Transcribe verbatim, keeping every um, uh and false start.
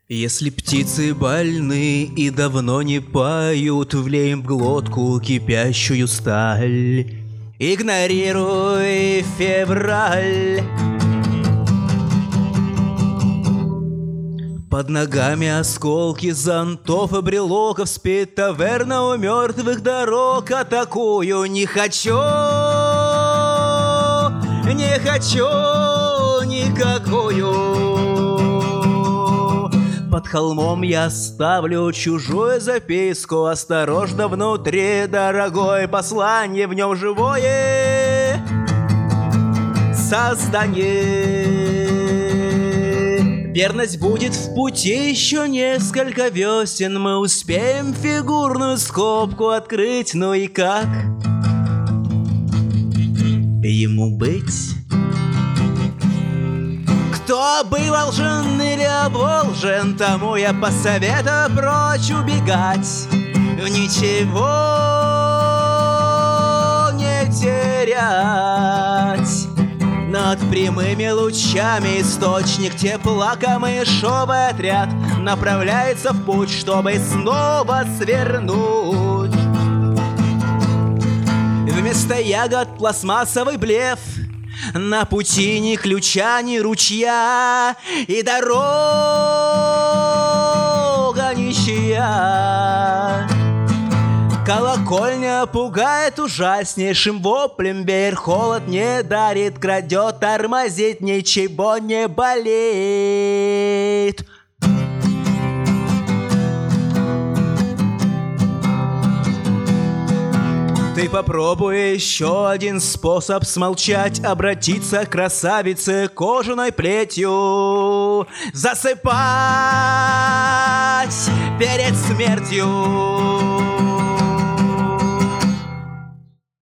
Если птицы больны и давно не поют, влеем в глотку кипящую сталь. Игнорируй февраль. Под ногами осколки зонтов и брелоков, спит таверна у мертвых дорог. Атакую, не хочу, не хочу никакую. Под холмом я ставлю чужую записку. Осторожно, внутри, дорогой, послание в нем живое создание. Верность будет в пути еще несколько весен. Мы успеем фигурную скобку открыть. Ну и как ему быть? Кто был волжен или оболжен, тому я посоветую прочь убегать. Ничего не терять. Над прямыми лучами источник тепла, камышовый отряд направляется в путь, чтобы снова свернуть. Вместо ягод пластмассовый блеф. На пути ни ключа, ни ручья, и дорога ничья. Колокольня пугает ужаснейшим воплем. Веер холод не дарит, крадет, тормозит, ничего не болит. Ты попробуй еще один способ смолчать, обратиться к красавице кожаной плетью, засыпать перед смертью.